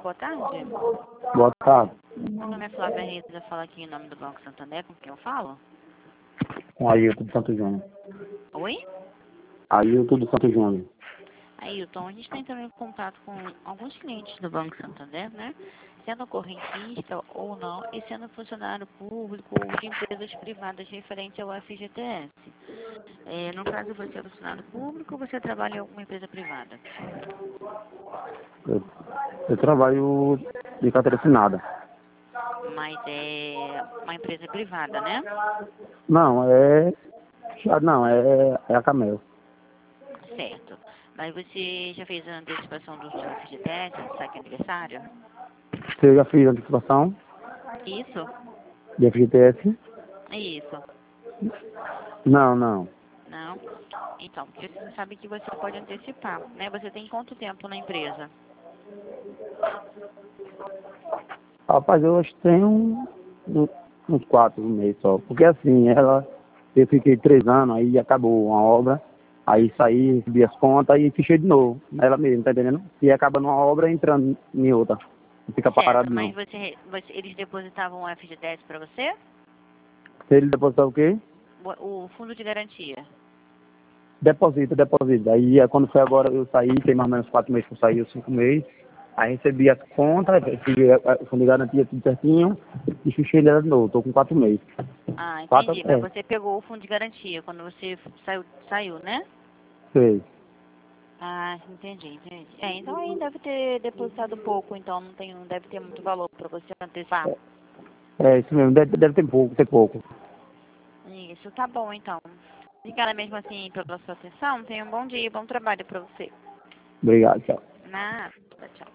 boa tarde. Boa tarde. Meu nome é Flávia Reis, eu falo aqui em nome do Banco Santander, com quem eu falo? Com Ailton do Santo Júnior. Oi? Ailton do Santo Júnior. Ailton, a gente está entrando em contato com alguns clientes do Banco Santander, né? Sendo correntista ou não, e sendo funcionário público ou de empresas privadas referente ao FGTS. No caso, você é funcionário público ou você trabalha em alguma empresa privada? Eu trabalho de carteira assinada. Mas é uma empresa privada, né? Não, é a Camel. Certo. Mas você já fez a antecipação do seu FGTS, do saque aniversário? Você já fez antecipação Isso? de FGTS? Isso. Não. Não? Então, porque você sabe que você pode antecipar, né? Você tem quanto tempo na empresa? Rapaz, eu acho que tem uns 4 meses só. Porque assim, eu fiquei 3 anos, aí acabou uma obra, aí saí, recebi as contas e fichei de novo. Ela mesmo, tá entendendo? E acaba numa obra entrando em outra. Não fica Certo, parado mas não. eles depositavam o FGTS para você? Se ele depositar o quê? O fundo de garantia. Deposita. Aí quando foi agora eu saí, tem mais ou menos 4 meses que eu saí, ou 5 meses. Aí recebi as contas, recebi o fundo de garantia tudo certinho e fichei dela de novo. Tô com 4 meses. Ah, 4, entendi. Mas você pegou o fundo de garantia quando você saiu, né? sei. Ah, entendi. Então aí deve ter depositado pouco, então não deve ter muito valor para você antecipar. É isso mesmo, deve ter pouco. Isso, tá bom então. Obrigada mesmo assim pela sua atenção. Tenha um bom dia e bom trabalho para você. Obrigado, tchau. Nada, tchau.